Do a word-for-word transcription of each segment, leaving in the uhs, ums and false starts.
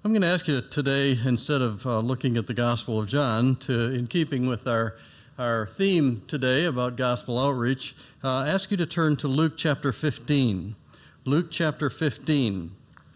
I'm going to ask you today, instead of uh, looking at the Gospel of John, to, in keeping with our, our theme today about gospel outreach, uh, ask you to turn to Luke chapter fifteen. Luke chapter fifteen.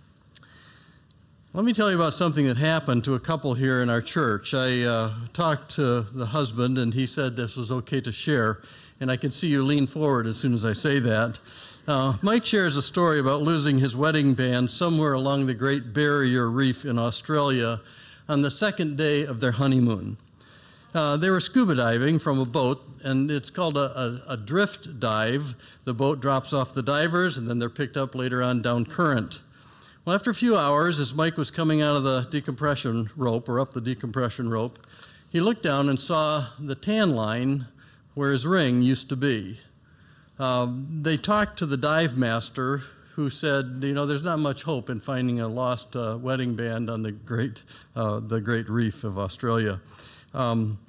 Let me tell you about something that happened to a couple here in our church. I uh, talked to the husband, and he said this was okay to share, and I can see you lean forward as soon as I say that. Uh, Mike shares a story about losing his wedding band somewhere along the Great Barrier Reef in Australia on the second day of their honeymoon. Uh, they were scuba diving from a boat, and it's called a, a, a drift dive. The boat drops off the divers, and then they're picked up later on down current. Well, after a few hours, as Mike was coming out of the decompression rope, or up the decompression rope, he looked down and saw the tan line where his ring used to be. Um, they talked to the dive master, who said, you know, there's not much hope in finding a lost uh, wedding band on the great, uh, the Great Reef of Australia. Um,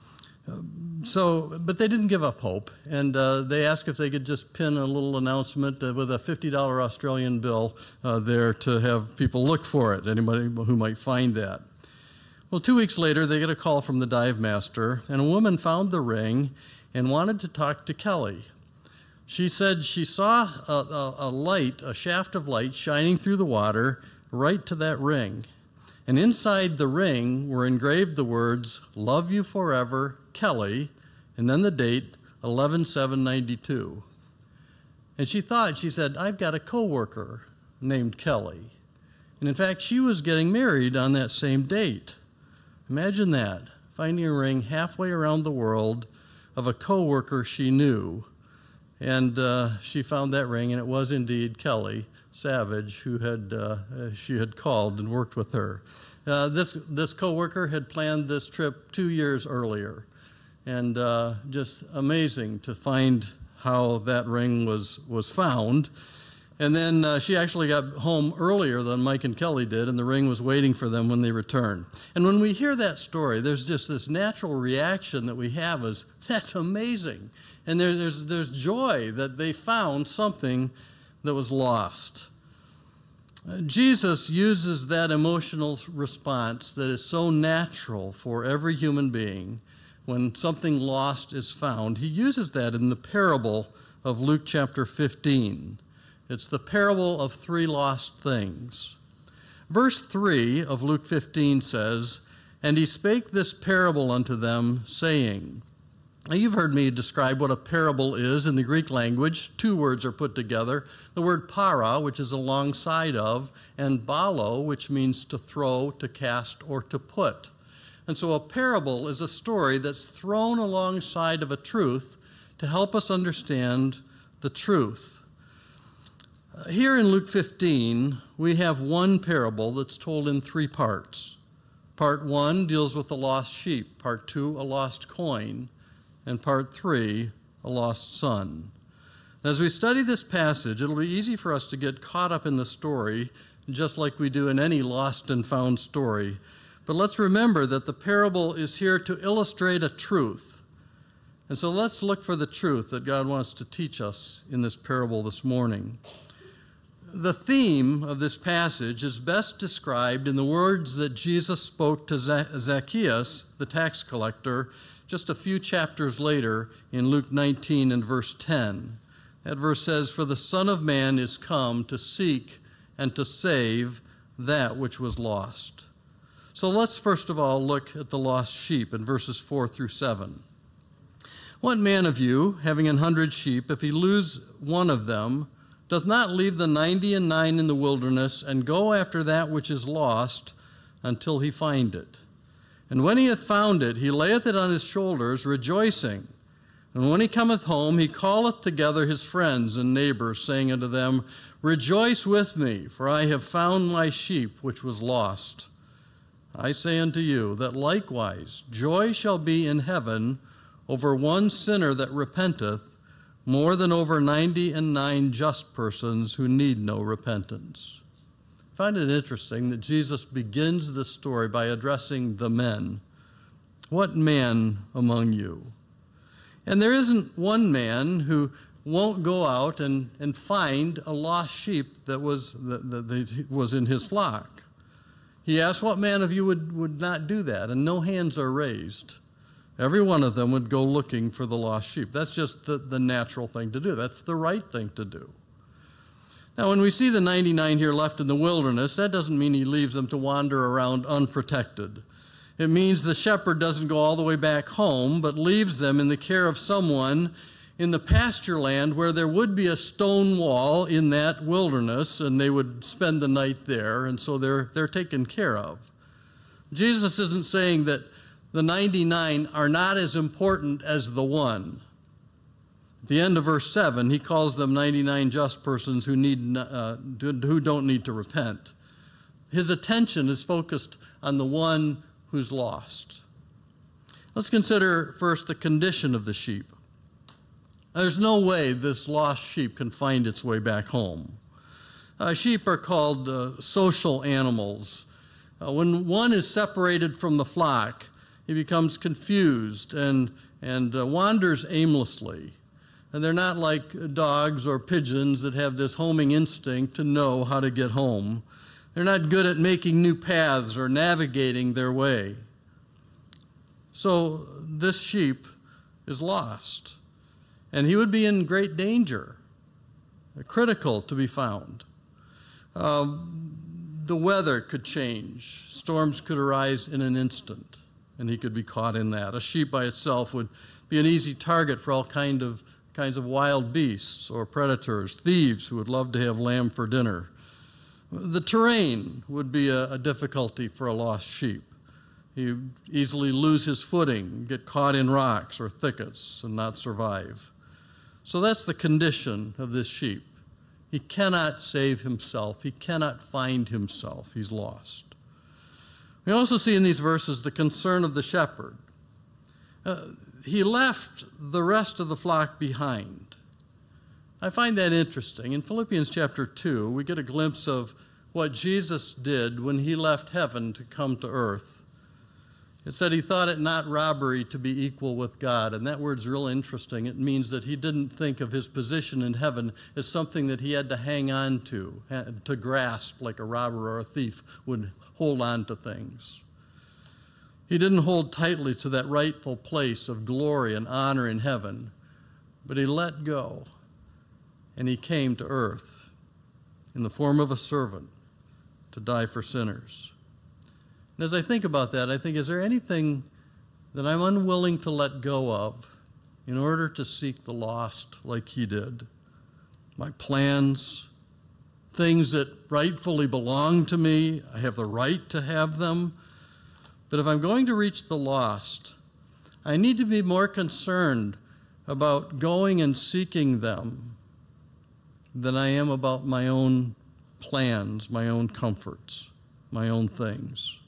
so, but they didn't give up hope, and uh, they asked if they could just pin a little announcement uh, with a fifty dollar Australian bill uh, there to have people look for it, anybody who might find that. Well, two weeks later, they get a call from the dive master, and a woman found the ring and wanted to talk to Kelly. She said she saw a, a, a light, a shaft of light shining through the water right to that ring. And inside the ring were engraved the words, "Love you forever, Kelly," and then the date, eleven seven ninety-two. And she thought, she said, I've got a coworker named Kelly. And in fact, she was getting married on that same date. Imagine that, finding a ring halfway around the world of a coworker she knew. And uh, she found that ring, and it was indeed Kelly Savage, who had uh, she had called and worked with her. Uh, this this coworker had planned this trip two years earlier, and uh, just amazing to find how that ring was was found. And then uh, she actually got home earlier than Mike and Kelly did, and the ring was waiting for them when they returned. And when we hear that story, there's just this natural reaction that we have is, that's amazing. And there, there's, there's joy that they found something that was lost. Uh, Jesus uses that emotional response that is so natural for every human being when something lost is found. He uses that in the parable of Luke chapter fifteen. It's the parable of three lost things. Verse three of Luke fifteen says, "And he spake this parable unto them, saying." Now, you've heard me describe what a parable is in the Greek language. Two words are put together. The word para, which is alongside of, and balo, which means to throw, to cast, or to put. And so a parable is a story that's thrown alongside of a truth to help us understand the truth. Here in Luke fifteen, we have one parable that's told in three parts. Part one deals with the lost sheep. Part two, a lost coin. And part three, a lost son. As we study this passage, it'll be easy for us to get caught up in the story, just like we do in any lost and found story. But let's remember that the parable is here to illustrate a truth. And so let's look for the truth that God wants to teach us in this parable this morning. The theme of this passage is best described in the words that Jesus spoke to Zacchaeus, the tax collector, just a few chapters later in Luke nineteen and verse ten. That verse says, "For the Son of Man is come to seek and to save that which was lost." So let's first of all look at the lost sheep in verses four through seven. "What man of you, having an hundred sheep, if he lose one of them, doth not leave the ninety and nine in the wilderness, and go after that which is lost until he find it? And when he hath found it, he layeth it on his shoulders, rejoicing. And when he cometh home, he calleth together his friends and neighbors, saying unto them, Rejoice with me, for I have found my sheep which was lost. I say unto you, that likewise joy shall be in heaven over one sinner that repenteth, more than over ninety and nine just persons who need no repentance." I find it interesting that Jesus begins this story by addressing the men. What man among you? And there isn't one man who won't go out and, and find a lost sheep that was, that, that was in his flock. He asked, what man of you would, would not do that? And no hands are raised. Every one of them would go looking for the lost sheep. That's just the, the natural thing to do. That's the right thing to do. Now, when we see the ninety-nine here left in the wilderness, that doesn't mean he leaves them to wander around unprotected. It means the shepherd doesn't go all the way back home, but leaves them in the care of someone in the pasture land where there would be a stone wall in that wilderness, and they would spend the night there, and so they're, they're taken care of. Jesus isn't saying that the ninety-nine are not as important as the one. At the end of verse seven, he calls them ninety-nine just persons who, need, uh, who don't need to repent. His attention is focused on the one who's lost. Let's consider first the condition of the sheep. There's no way this lost sheep can find its way back home. Uh, sheep are called uh, social animals. Uh, when one is separated from the flock, he becomes confused and, and uh, wanders aimlessly. And they're not like dogs or pigeons that have this homing instinct to know how to get home. They're not good at making new paths or navigating their way. So this sheep is lost, and he would be in great danger, critical to be found. Um, the weather could change. Storms could arise in an instant, and he could be caught in that. A sheep by itself would be an easy target for all kind of, kinds of wild beasts or predators, thieves who would love to have lamb for dinner. The terrain would be a, a difficulty for a lost sheep. He would easily lose his footing, get caught in rocks or thickets, and not survive. So that's the condition of this sheep. He cannot save himself. He cannot find himself. He's lost. We also see in these verses the concern of the shepherd. Uh, he left the rest of the flock behind. I find that interesting. In Philippians chapter two, we get a glimpse of what Jesus did when he left heaven to come to earth. It said he thought it not robbery to be equal with God, and that word's real interesting. It means that he didn't think of his position in heaven as something that he had to hang on to, to grasp like a robber or a thief would hold on to things. He didn't hold tightly to that rightful place of glory and honor in heaven, but he let go. And he came to earth in the form of a servant to die for sinners. And as I think about that, I think, is there anything that I'm unwilling to let go of in order to seek the lost like he did? My plans, things that rightfully belong to me, I have the right to have them. But if I'm going to reach the lost, I need to be more concerned about going and seeking them than I am about my own plans, my own comforts, my own things.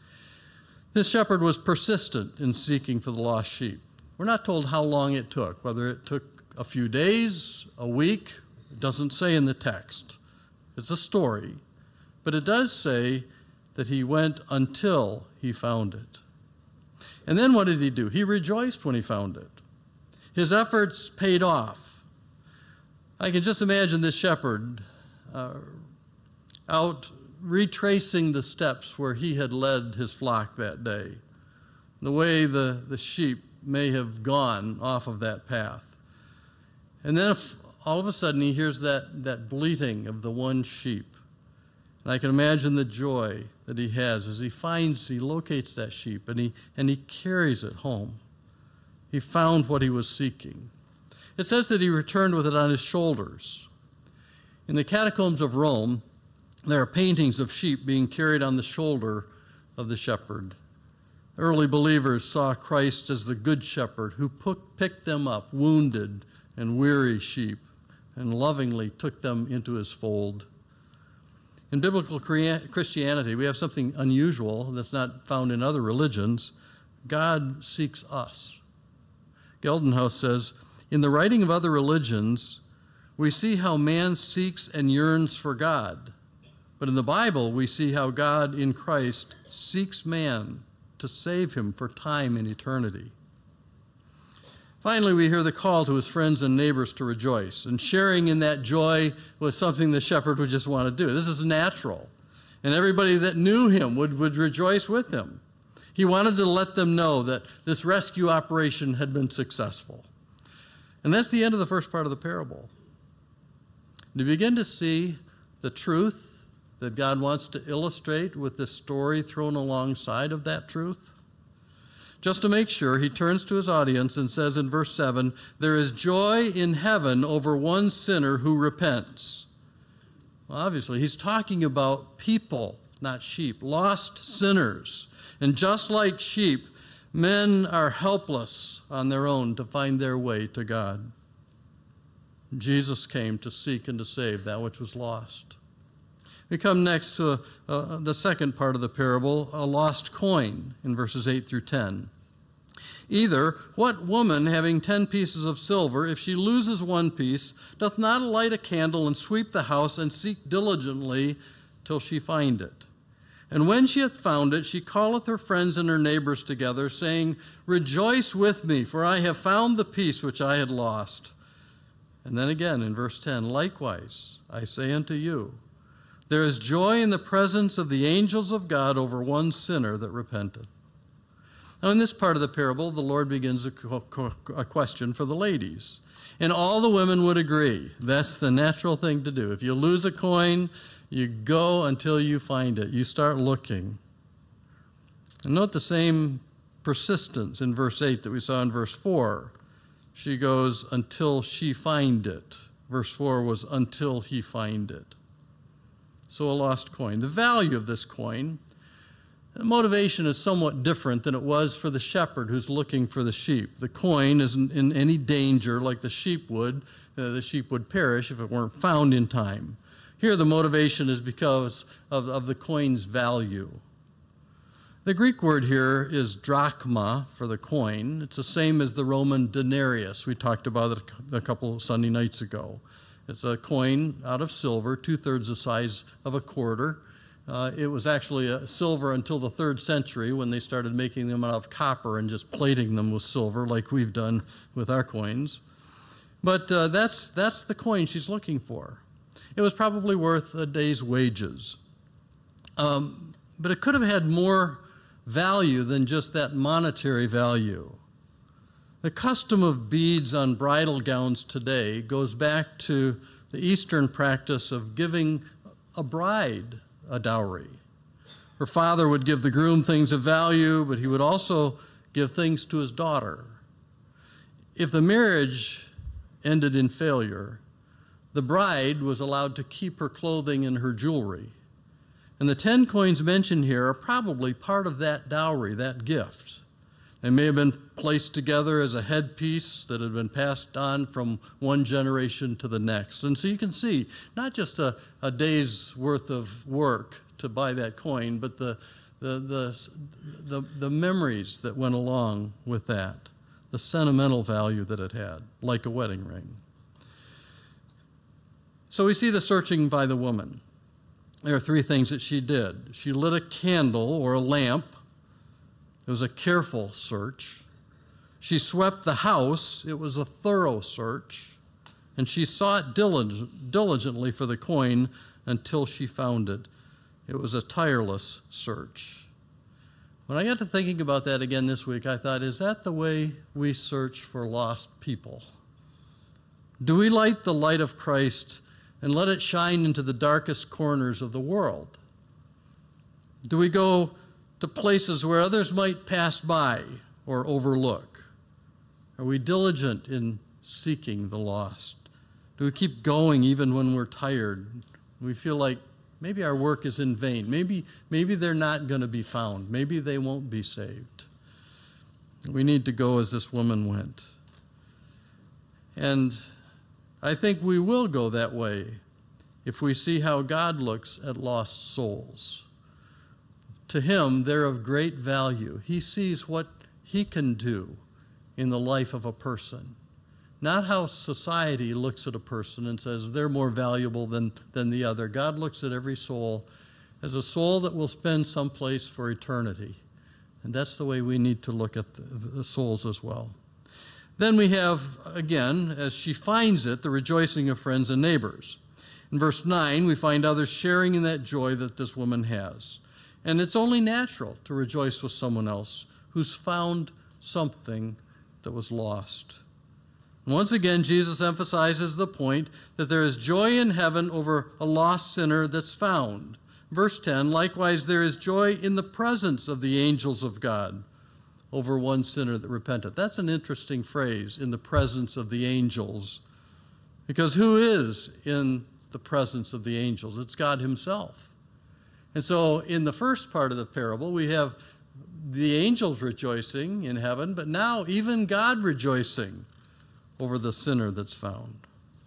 This shepherd was persistent in seeking for the lost sheep. We're not told how long it took, whether it took a few days, a week. It doesn't say in the text. It's a story. But it does say that he went until he found it. And then what did he do? He rejoiced when he found it. His efforts paid off. I can just imagine this shepherd uh, out retracing the steps where he had led his flock that day, the way the, the sheep may have gone off of that path. And then if all of a sudden he hears that, that bleating of the one sheep, and I can imagine the joy that he has as he finds, he locates that sheep, and he, and he carries it home. He found what he was seeking. It says that he returned with it on his shoulders. In the catacombs of Rome, there are paintings of sheep being carried on the shoulder of the shepherd. Early believers saw Christ as the good shepherd who picked them up, wounded and weary sheep, and lovingly took them into his fold. In biblical Christianity, we have something unusual that's not found in other religions. God seeks us. Geldenhaus says, in the writing of other religions, we see how man seeks and yearns for God. But in the Bible, we see how God in Christ seeks man to save him for time and eternity. Finally, we hear the call to his friends and neighbors to rejoice, and sharing in that joy was something the shepherd would just want to do. This is natural. and everybody that knew him would, would rejoice with him. He wanted to let them know that this rescue operation had been successful. And that's the end of the first part of the parable. You begin to see the truth that God wants to illustrate with this story thrown alongside of that truth. Just to make sure, he turns to his audience and says in verse seven, "There is joy in heaven over one sinner who repents." Well, obviously, he's talking about people, not sheep, lost sinners. And just like sheep, men are helpless on their own to find their way to God. Jesus came to seek and to save that which was lost. We come next to uh, the second part of the parable, a lost coin, in verses eight through ten. "Either, what woman having ten pieces of silver, if she loses one piece, doth not light a candle and sweep the house and seek diligently till she find it? And when she hath found it, she calleth her friends and her neighbors together, saying, Rejoice with me, for I have found the piece which I had lost. And then again in verse ten, Likewise, I say unto you, there is joy in the presence of the angels of God over one sinner that repenteth." Now in this part of the parable, the Lord begins a, a question for the ladies. And all the women would agree. That's the natural thing to do. If you lose a coin, you go until you find it. You start looking. And note the same persistence in verse eight that we saw in verse four. She goes, until she find it. Verse four was, until he find it. So a lost coin. The value of this coin, the motivation is somewhat different than it was for the shepherd who's looking for the sheep. The coin isn't in any danger like the sheep would. Uh, the sheep would perish if it weren't found in time. Here the motivation is because of, of the coin's value. The Greek word here is drachma for the coin. It's the same as the Roman denarius. We talked about it a couple of Sunday nights ago. It's a coin out of silver, two-thirds the size of a quarter. Uh, it was actually a silver until the third century when they started making them out of copper and just plating them with silver like we've done with our coins. But uh, that's, that's the coin she's looking for. It was probably worth a day's wages. Um, but it could have had more value than just that monetary value. The custom of beads on bridal gowns today goes back to the Eastern practice of giving a bride a dowry. Her father would give the groom things of value, but he would also give things to his daughter. If the marriage ended in failure, the bride was allowed to keep her clothing and her jewelry. And the ten coins mentioned here are probably part of that dowry, that gift. They may have been placed together as a headpiece that had been passed on from one generation to the next. And so you can see, not just a, a day's worth of work to buy that coin, but the, the, the, the, the memories that went along with that, the sentimental value that it had, like a wedding ring. So we see the searching by the woman. There are three things that she did. She lit a candle or a lamp. It was a careful search. She swept the house. It was a thorough search. And she sought diligent, diligently for the coin until she found it. It was a tireless search. When I got to thinking about that again this week, I thought, is that the way we search for lost people? Do we light the light of Christ and let it shine into the darkest corners of the world? Do we go to places where others might pass by or overlook? Are we diligent in seeking the lost? Do we keep going even when we're tired? We feel like maybe our work is in vain. Maybe, maybe they're not going to be found. Maybe they won't be saved. We need to go as this woman went. And I think we will go that way if we see how God looks at lost souls. To him, they're of great value. He sees what he can do in the life of a person. Not how society looks at a person and says they're more valuable than, than the other. God looks at every soul as a soul that will spend someplace for eternity. And that's the way we need to look at the, the souls as well. Then we have, again, as she finds it, the rejoicing of friends and neighbors. In verse nine, we find others sharing in that joy that this woman has. And it's only natural to rejoice with someone else who's found something that was lost. And once again, Jesus emphasizes the point that there is joy in heaven over a lost sinner that's found. Verse ten, likewise, there is joy in the presence of the angels of God over one sinner that repenteth. That's an interesting phrase, in the presence of the angels. Because who is in the presence of the angels? It's God himself. And so in the first part of the parable, we have the angels rejoicing in heaven, but now even God rejoicing over the sinner that's found.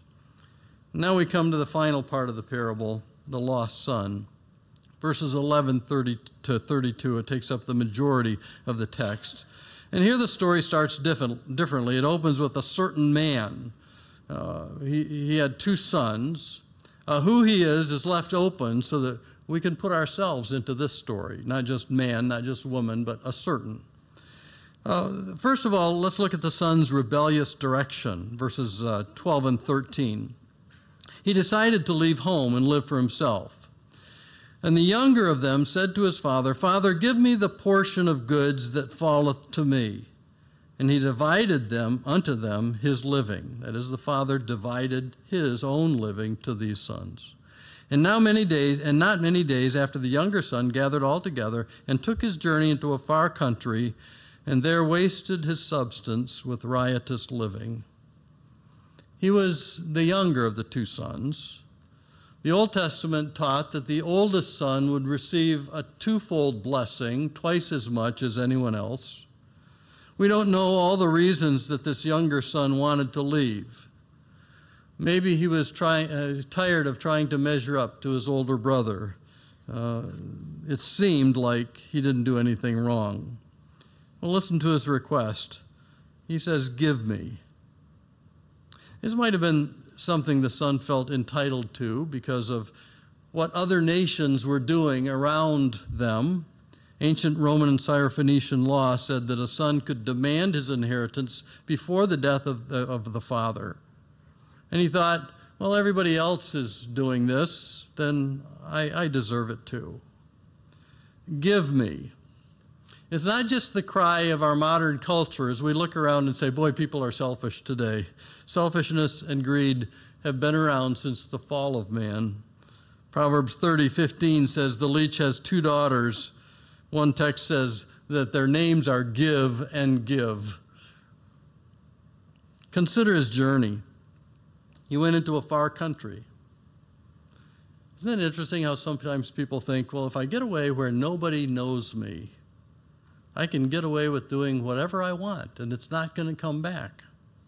Now we come to the final part of the parable, the lost son. Verses eleven thirty to thirty-two, it takes up the majority of the text. And here the story starts different, differently. It opens with a certain man. Uh, he, he had two sons. Uh, who he is is left open so that we can put ourselves into this story. Not just man, not just woman, but a certain. Uh, first of all, let's look at the son's rebellious direction, verses uh, twelve and thirteen. He decided to leave home and live for himself. And the younger of them said to his father, Father, give me the portion of goods that falleth to me. And he divided them unto them his living. That is, the father divided his own living to these sons. And now many days, and not many days after the younger son gathered all together and took his journey into a far country, and there wasted his substance with riotous living. He was the younger of the two sons. The Old Testament taught that the oldest son would receive a twofold blessing, twice as much as anyone else. We don't know all the reasons that this younger son wanted to leave. Maybe he was trying, uh, tired of trying to measure up to his older brother. Uh, it seemed like he didn't do anything wrong. Well, listen to his request. He says, give me. This might have been something the son felt entitled to because of what other nations were doing around them. Ancient Roman and Syrophoenician law said that a son could demand his inheritance before the death of the, of the father. And he thought, well, everybody else is doing this, then I, I deserve it too. Give me. It's not just the cry of our modern culture as we look around and say, boy, people are selfish today. Selfishness and greed have been around since the fall of man. Proverbs thirty fifteen says the leech has two daughters. One text says that their names are Give and Give. Consider his journey. He went into a far country. Isn't it interesting how sometimes people think, well, if I get away where nobody knows me, I can get away with doing whatever I want, and it's not going to come back.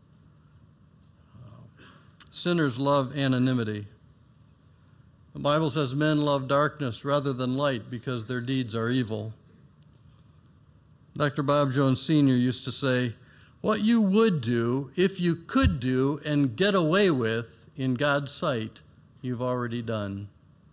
Sinners love anonymity. The Bible says men love darkness rather than light because their deeds are evil. Doctor Bob Jones Senior used to say, what you would do if you could do and get away with in God's sight, you've already done.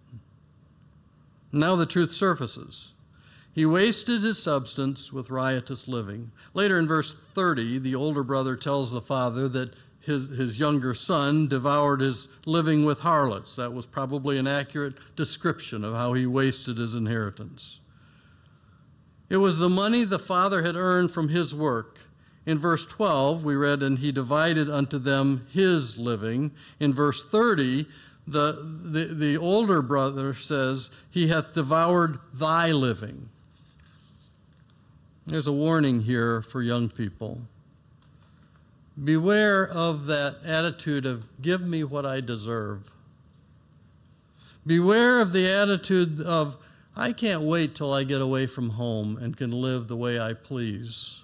Now the truth surfaces. He wasted his substance with riotous living. Later in verse thirty, the older brother tells the father that his, his younger son devoured his living with harlots. That was probably an accurate description of how he wasted his inheritance. It was the money the father had earned from his work. In verse twelve, we read, and he divided unto them his living. In verse thirty, the, the, the older brother says, he hath devoured thy living. There's a warning here for young people. Beware of that attitude of, give me what I deserve. Beware of the attitude of, I can't wait till I get away from home and can live the way I please.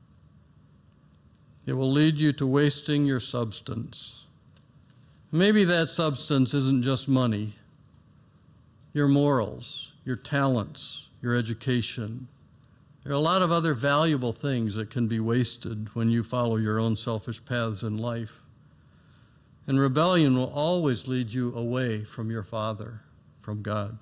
It will lead you to wasting your substance. Maybe that substance isn't just money. Your morals, your talents, your education. There are a lot of other valuable things that can be wasted when you follow your own selfish paths in life. And rebellion will always lead you away from your Father, from God.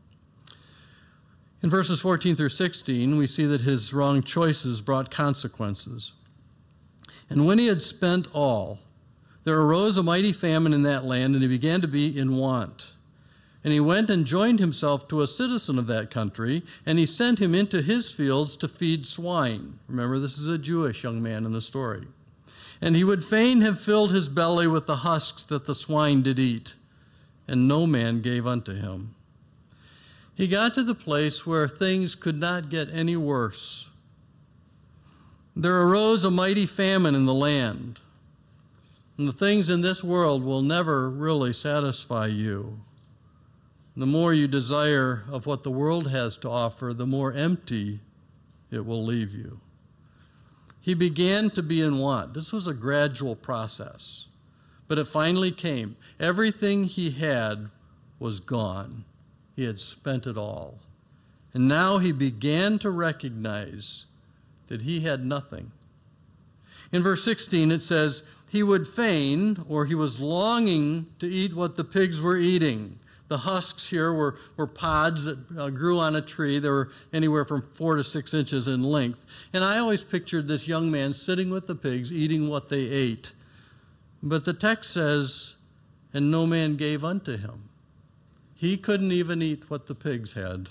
In verses fourteen through sixteen, we see that his wrong choices brought consequences. And when he had spent all, there arose a mighty famine in that land, and he began to be in want. And he went and joined himself to a citizen of that country, and he sent him into his fields to feed swine. Remember, this is a Jewish young man in the story. And he would fain have filled his belly with the husks that the swine did eat, and no man gave unto him. He got to the place where things could not get any worse. There arose a mighty famine in the land, and the things in this world will never really satisfy you. The more you desire of what the world has to offer, the more empty it will leave you. He began to be in want. This was a gradual process, but it finally came. Everything he had was gone. He had spent it all. And now he began to recognize that he had nothing. In verse sixteen, it says, he would fain, or he was longing to eat what the pigs were eating. The husks here were, were pods that uh, grew on a tree. They were anywhere from four to six inches in length. And I always pictured this young man sitting with the pigs, eating what they ate. But the text says, and no man gave unto him. He couldn't even eat what the pigs had.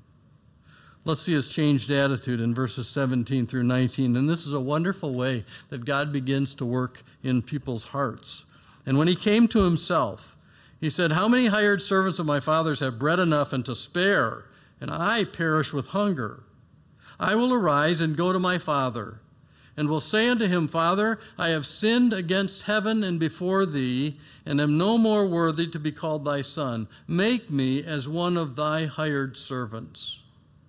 Let's see his changed attitude in verses seventeen through nineteen. And this is a wonderful way that God begins to work in people's hearts. And when he came to himself, he said, how many hired servants of my father's have bread enough and to spare, and I perish with hunger? I will arise and go to my father, and will say unto him, Father, I have sinned against heaven and before thee, and am no more worthy to be called thy son. Make me as one of thy hired servants.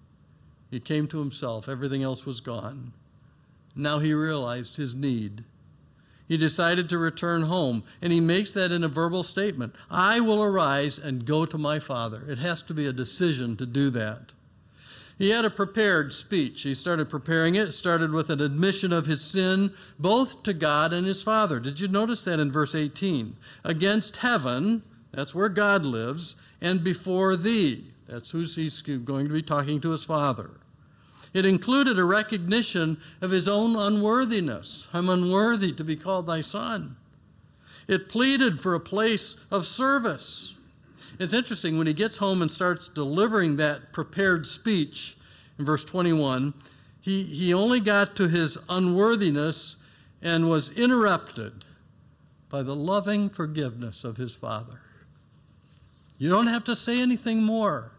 He came to himself. Everything else was gone. Now he realized his need. He decided to return home, and he makes that in a verbal statement. I will arise and go to my father. It has to be a decision to do that. He had a prepared speech. He started preparing it. It started with an admission of his sin, both to God and his father. Did you notice that in verse eighteen? Against heaven, that's where God lives, and before thee. That's who he's going to be talking to his father. It included a recognition of his own unworthiness. I'm unworthy to be called thy son. It pleaded for a place of service. It's interesting, when he gets home and starts delivering that prepared speech in verse twenty-one, he, he only got to his unworthiness and was interrupted by the loving forgiveness of his father. You don't have to say anything more.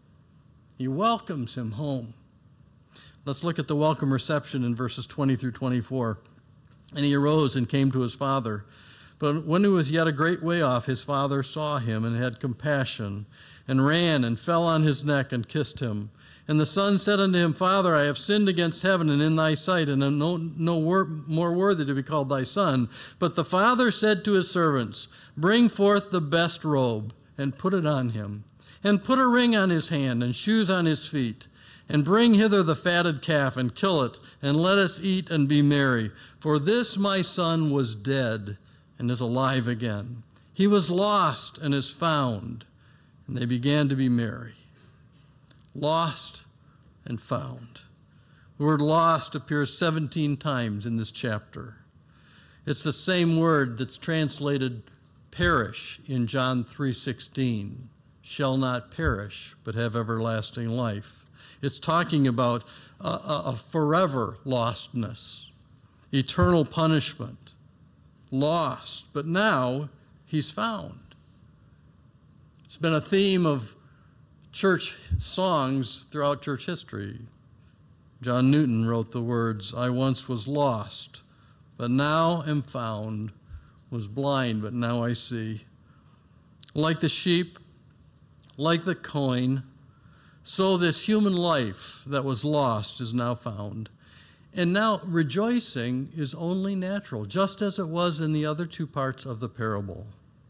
He welcomes him home. Let's look at the welcome reception in verses twenty through twenty-four. And he arose and came to his father. But when he was yet a great way off, his father saw him and had compassion, and ran and fell on his neck and kissed him. And the son said unto him, Father, I have sinned against heaven and in thy sight, and am no, no wor- more worthy to be called thy son. But the father said to his servants, Bring forth the best robe, and put it on him, and put a ring on his hand, and shoes on his feet. And bring hither the fatted calf, and kill it, and let us eat and be merry. For this my son was dead, and is alive again. He was lost, and is found. And they began to be merry. Lost and found. The word lost appears seventeen times in this chapter. It's the same word that's translated perish in John three sixteen. Shall not perish, but have everlasting life. It's talking about a, a, a forever lostness, eternal punishment, lost, but now he's found. It's been a theme of church songs throughout church history. John Newton wrote the words, I once was lost, but now am found, was blind, but now I see. Like the sheep, like the coin, so this human life that was lost is now found. And now rejoicing is only natural, just as it was in the other two parts of the parable.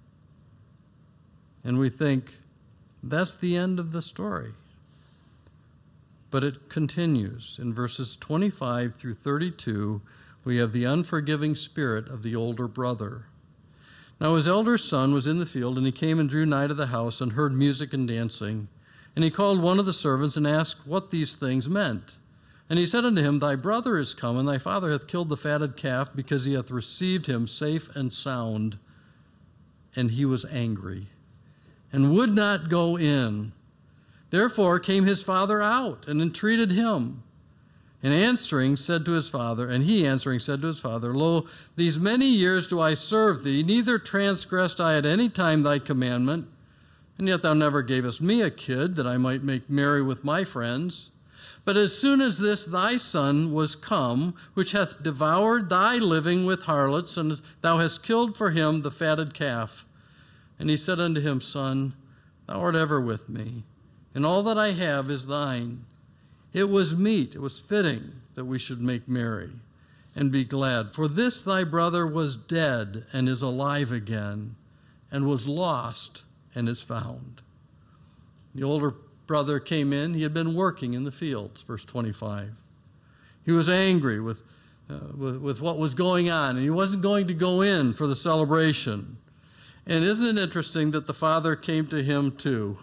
And we think, that's the end of the story. But it continues. In verses twenty-five through thirty-two, we have the unforgiving spirit of the older brother. Now his elder son was in the field, and he came and drew nigh to the house and heard music and dancing. And he called one of the servants and asked what these things meant. And he said unto him, Thy brother is come, and thy father hath killed the fatted calf, because he hath received him safe and sound. And he was angry, and would not go in. Therefore came his father out, and entreated him. And answering said to his father, and he answering said to his father, Lo, these many years do I serve thee, neither transgressed I at any time thy commandment, and yet thou never gavest me a kid, that I might make merry with my friends. But as soon as this thy son was come, which hath devoured thy living with harlots, and thou hast killed for him the fatted calf. And he said unto him, Son, thou art ever with me, and all that I have is thine. It was meet, it was fitting that we should make merry and be glad. For this thy brother was dead and is alive again, and was lost and is found. The older brother came in. He had been working in the fields, verse twenty-five. He was angry with, uh, with, with what was going on, and he wasn't going to go in for the celebration. And isn't it interesting that the father came to him too?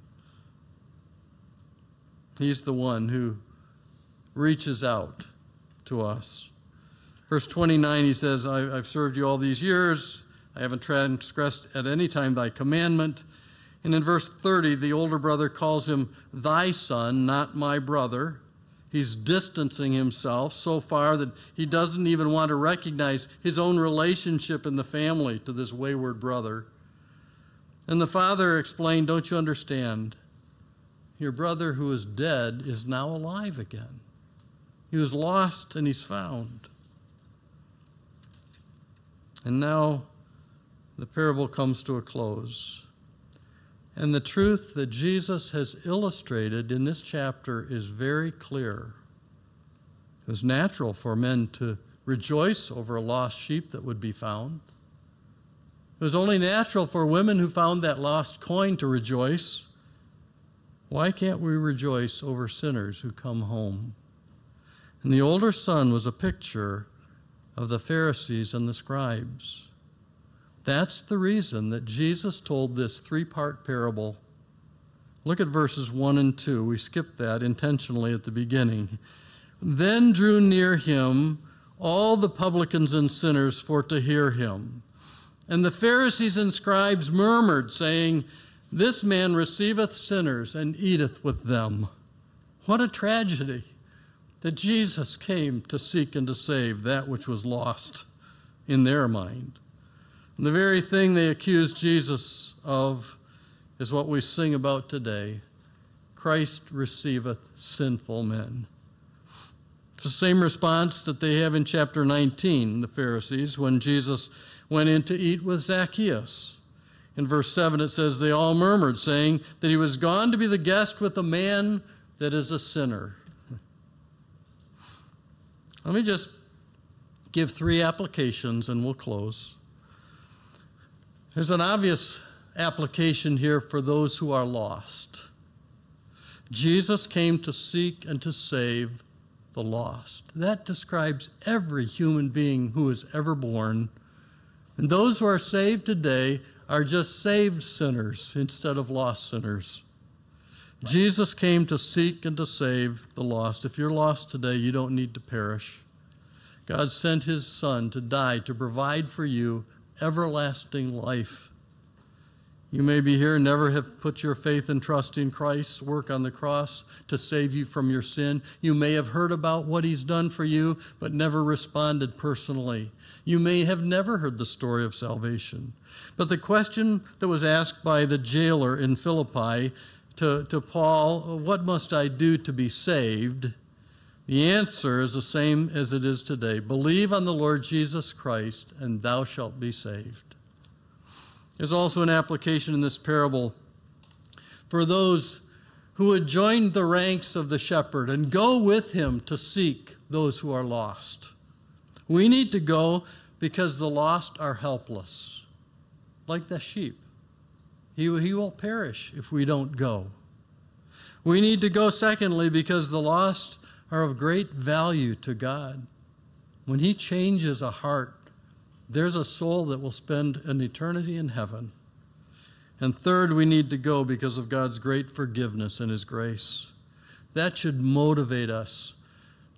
He's the one who reaches out to us. Verse twenty-nine, he says, I, I've served you all these years. I haven't transgressed at any time thy commandment. And in verse thirty, the older brother calls him thy son, not my brother. He's distancing himself so far that he doesn't even want to recognize his own relationship in the family to this wayward brother. And the father explained, don't you understand? Your brother who is dead is now alive again. He was lost and he's found. And now the parable comes to a close. And the truth that Jesus has illustrated in this chapter is very clear. It was natural for men to rejoice over a lost sheep that would be found. It was only natural for women who found that lost coin to rejoice. Why can't we rejoice over sinners who come home? And the older son was a picture of the Pharisees and the scribes. That's the reason that Jesus told this three-part parable. Look at verses one and two. We skipped that intentionally at the beginning. Then drew near him all the publicans and sinners for to hear him. And the Pharisees and scribes murmured, saying, This man receiveth sinners and eateth with them. What a tragedy that Jesus came to seek and to save that which was lost in their mind. And the very thing they accused Jesus of is what we sing about today. Christ receiveth sinful men. It's the same response that they have in chapter nineteen, the Pharisees, when Jesus went in to eat with Zacchaeus. In verse seven it says, they all murmured, saying that he was gone to be the guest with a man that is a sinner. Let me just give three applications and we'll close. There's an obvious application here for those who are lost. Jesus came to seek and to save the lost. That describes every human being who is ever born. And those who are saved today are just saved sinners instead of lost sinners. Jesus came to seek and to save the lost. If you're lost today, you don't need to perish. God sent his Son to die to provide for you everlasting life. You may be here and never have put your faith and trust in Christ's work on the cross to save you from your sin. You may have heard about what he's done for you, but never responded personally. You may have never heard the story of salvation. But the question that was asked by the jailer in Philippi to, to Paul, what must I do to be saved? The answer is the same as it is today. Believe on the Lord Jesus Christ, and thou shalt be saved. There's also an application in this parable for those who would join the ranks of the shepherd and go with him to seek those who are lost. We need to go because the lost are helpless, like the sheep. He, he will perish if we don't go. We need to go, secondly, because the lost are of great value to God. When he changes a heart, there's a soul that will spend an eternity in heaven. And third, we need to go because of God's great forgiveness and his grace. That should motivate us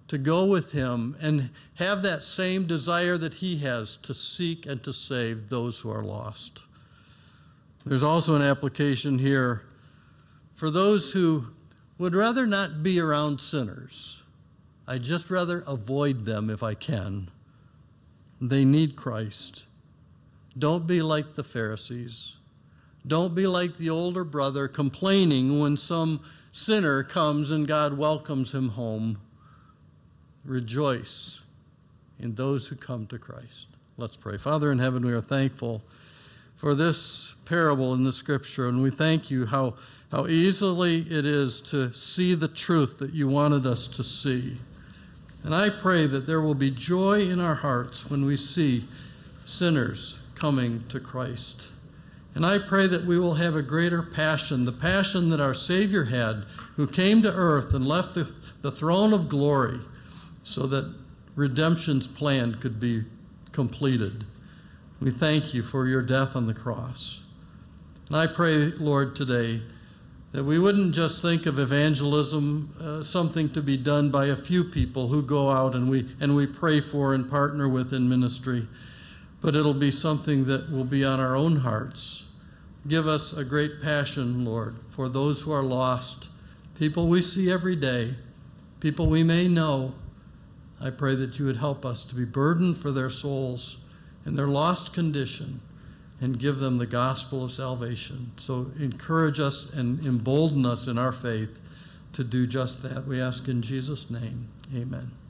to go with him and have that same desire that he has to seek and to save those who are lost. There's also an application here for those who would rather not be around sinners. I'd just rather avoid them if I can. They need Christ. Don't be like the Pharisees. Don't be like the older brother complaining when some sinner comes and God welcomes him home. Rejoice in those who come to Christ. Let's pray. Father in heaven, we are thankful for this parable in the scripture, and we thank you how, how easily it is to see the truth that you wanted us to see. And I pray that there will be joy in our hearts when we see sinners coming to Christ. And I pray that we will have a greater passion, the passion that our Savior had, who came to earth and left the, the throne of glory so that redemption's plan could be completed. We thank you for your death on the cross. And I pray, Lord, today that we wouldn't just think of evangelism, uh, something to be done by a few people who go out and we, and we pray for and partner with in ministry, but it'll be something that will be on our own hearts. Give us a great passion, Lord, for those who are lost, people we see every day, people we may know. I pray that you would help us to be burdened for their souls and their lost condition and give them the gospel of salvation. So encourage us and embolden us in our faith to do just that. We ask in Jesus' name, amen.